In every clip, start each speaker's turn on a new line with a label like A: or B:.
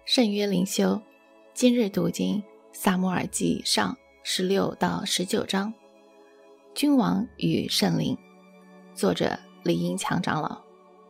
A: 圣约灵修，今日读经撒母耳记上16到19章。君王与圣灵，作者李英强长老。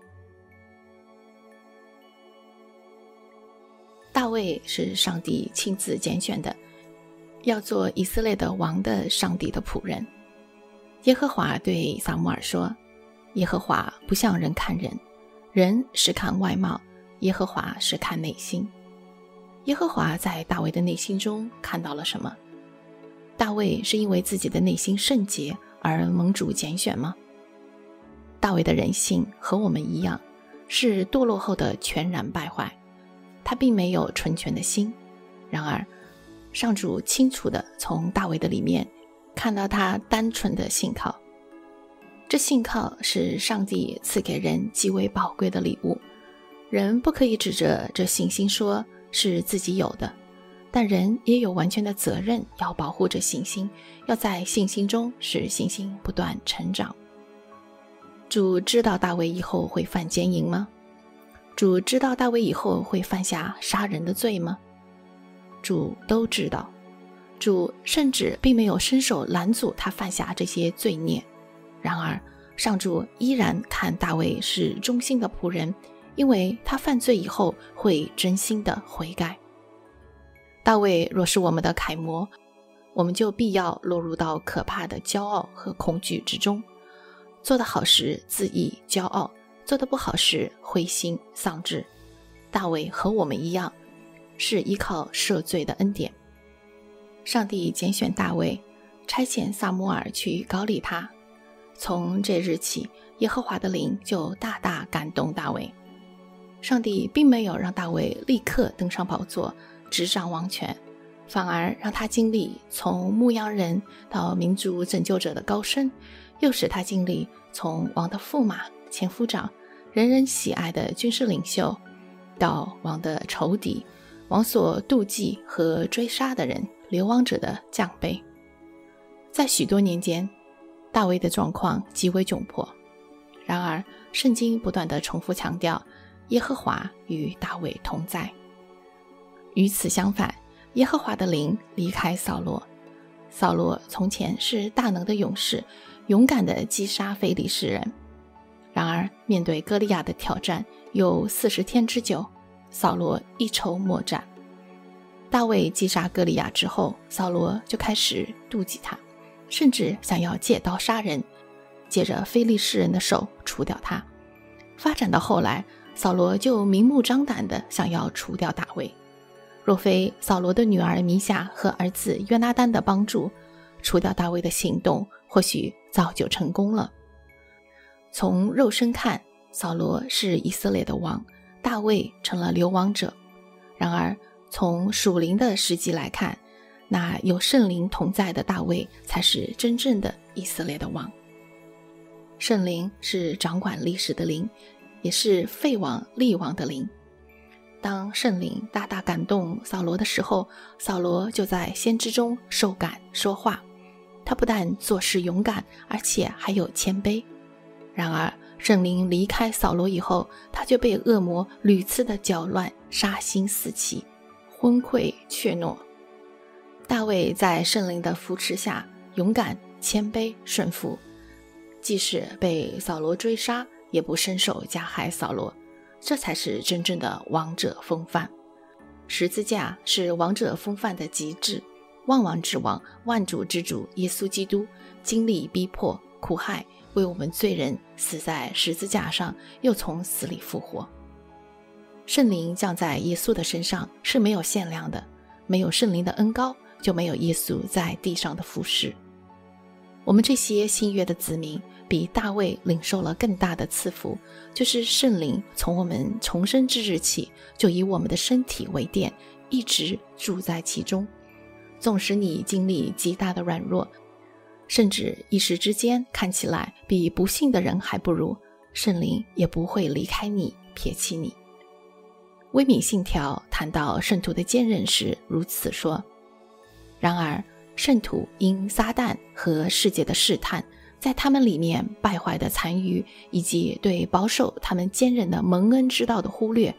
A: 大卫是上帝亲自拣选的，要做以色列的王的上帝的仆人。耶和华对撒母耳说，耶和华不像人看人，人是看外貌，耶和华是看内心。耶和华在大卫的内心中看到了什么？大卫是因为自己的内心圣洁而蒙主拣选吗？大卫的人性和我们一样，是堕落后的全然败坏，他并没有纯全的心。然而上主清楚地从大卫的里面看到他单纯的信靠，这信靠是上帝赐给人极为宝贵的礼物。人不可以指着这信心说是自己有的，但人也有完全的责任要保护这信心，要在信心中使信心不断成长。主知道大卫以后会犯奸淫吗？主知道大卫以后会犯下杀人的罪吗？主都知道，主甚至并没有伸手拦阻他犯下这些罪孽。然而上主依然看大卫是忠心的仆人，因为他犯罪以后会真心的悔改。大卫若是我们的楷模，我们就必要落入到可怕的骄傲和恐惧之中。做得好时自意骄傲，做得不好时灰心丧志。大卫和我们一样，是依靠赦罪的恩典。上帝拣选大卫，差遣撒母耳去膏立他。从这日起，耶和华的灵就大大感动大卫。上帝并没有让大卫立刻登上宝座，执掌王权，反而让他经历从牧羊人到民族拯救者的高升，又使他经历从王的驸马、前夫长、人人喜爱的军事领袖，到王的仇敌、王所妒忌和追杀的人、流亡者的降卑。在许多年间，大卫的状况极为窘迫。然而圣经不断地重复强调，耶和华与大卫同在。与此相反，耶和华的灵离开扫罗。扫罗从前是大能的勇士，勇敢地击杀非利士人。然而面对歌利亚的挑战，有40天之久，扫罗一筹莫展。大卫击杀歌利亚之后，扫罗就开始妒忌他，甚至想要借刀杀人，借着非利士人的手除掉他。发展到后来，扫罗就明目张胆地想要除掉大卫。若非扫罗的女儿弥夏和儿子约拿单的帮助，除掉大卫的行动或许早就成功了。从肉身看，扫罗是以色列的王，大卫成了流亡者。然而从属灵的实际来看，那有圣灵同在的大卫才是真正的以色列的王。圣灵是掌管历史的灵，也是废王立王的灵。当圣灵大大感动扫罗的时候，扫罗就在先知中受感说话。他不但做事勇敢，而且还有谦卑。然而圣灵离开扫罗以后，他就被恶魔屡次的搅乱，杀心四起，昏聩怯懦。大卫在圣灵的扶持下，勇敢、谦卑、顺服，即使被扫罗追杀，也不伸手加害扫罗。这才是真正的王者风范。十字架是王者风范的极致。万王之王、万主之主耶稣基督经历逼迫、苦害，为我们罪人死在十字架上，又从死里复活。圣灵降在耶稣的身上是没有限量的，没有圣灵的恩膏，就没有耶稣在地上的服事。我们这些新约的子民比大卫领受了更大的赐福，就是圣灵从我们重生之日起，就以我们的身体为殿，一直住在其中。纵使你经历极大的软弱，甚至一时之间看起来比不信的人还不如，圣灵也不会离开你，撇弃你。威敏信条谈到圣徒的坚韧时如此说：然而圣徒因撒旦和世界的试探，在他们里面败坏的残余，以及对保守他们坚韧的蒙恩之道的忽略，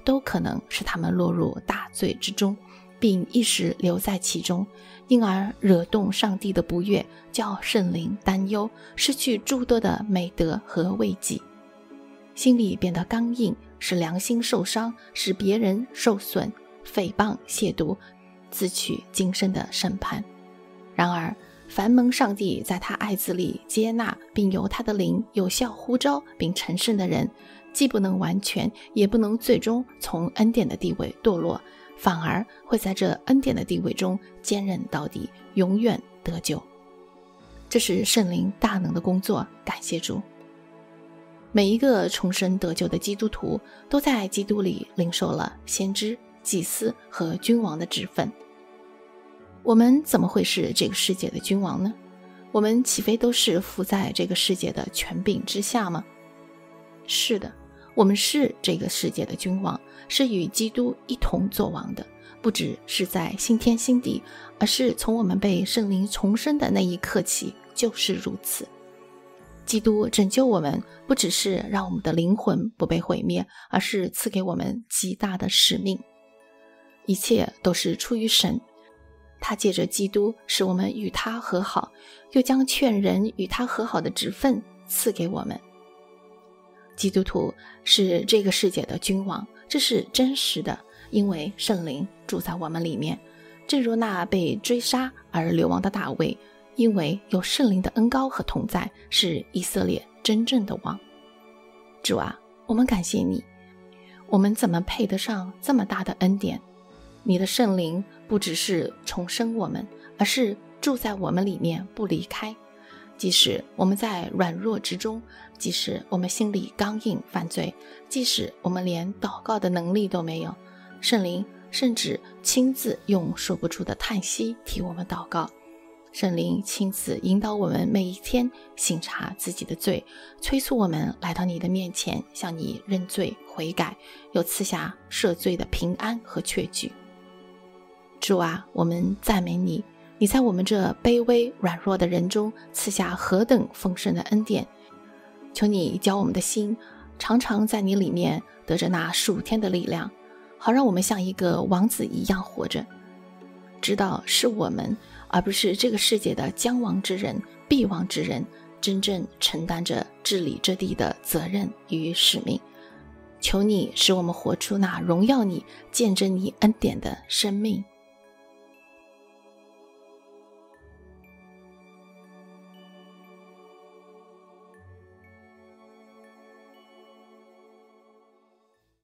A: 都可能使他们落入大罪之中，并一时留在其中，因而惹动上帝的不悦，叫圣灵担忧，失去诸多的美德和慰藉，心里变得刚硬，使良心受伤，使别人受损，诽谤亵渎，自取今生的审判。然而凡蒙上帝在他爱子里接纳，并由他的灵有效呼召并成圣的人，既不能完全，也不能最终从恩典的地位堕落，反而会在这恩典的地位中坚韧到底，永远得救。这是圣灵大能的工作，感谢主。每一个重生得救的基督徒都在基督里领受了先知、祭司和君王的职分。我们怎么会是这个世界的君王呢？我们岂非都是服在这个世界的权柄之下吗？是的，我们是这个世界的君王，是与基督一同作王的，不只是在新天新地，而是从我们被圣灵重生的那一刻起就是如此。基督拯救我们，不只是让我们的灵魂不被毁灭，而是赐给我们极大的使命。一切都是出于神，他借着基督使我们与他和好，又将劝人与他和好的职分赐给我们。基督徒是这个世界的君王，这是真实的，因为圣灵住在我们里面。正如那被追杀而流亡的大卫，因为有圣灵的恩膏和同在，是以色列真正的王。主啊，我们感谢你，我们怎么配得上这么大的恩典？你的圣灵不只是重生我们，而是住在我们里面不离开。即使我们在软弱之中，即使我们心里刚硬犯罪，即使我们连祷告的能力都没有，圣灵甚至亲自用说不出的叹息替我们祷告。圣灵亲自引导我们每一天省察自己的罪，催促我们来到你的面前，向你认罪悔改，又赐下赦罪的平安和确据。主啊，我们赞美你，你在我们这卑微软弱的人中赐下何等丰盛的恩典。求你教我们的心常常在你里面得着那属天的力量，好让我们像一个王子一样活着，知道是我们而不是这个世界的将亡之人必亡之人真正承担着治理这地的责任与使命。求你使我们活出那荣耀你见证你恩典的生命。